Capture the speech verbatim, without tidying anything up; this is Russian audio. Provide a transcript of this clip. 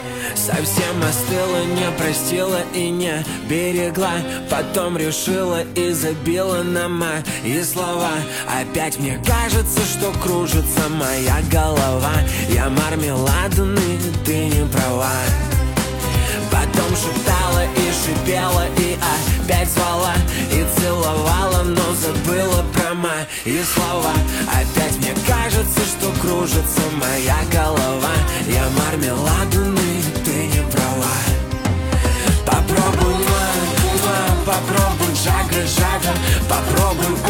Совсем остыла, не простила и не берегла. Потом решила и забила на мои слова. Опять мне кажется, что кружится моя голова. Я мармеладный, ты не права. Потом шептала и шипела, и опять звала, и целовала, но забыла про мои слова. Опять мне кажется, что кружится моя голова. Я мармеладный, ты не права. Попробуй, ма, ма, попробуй, жага, жага. Попробуй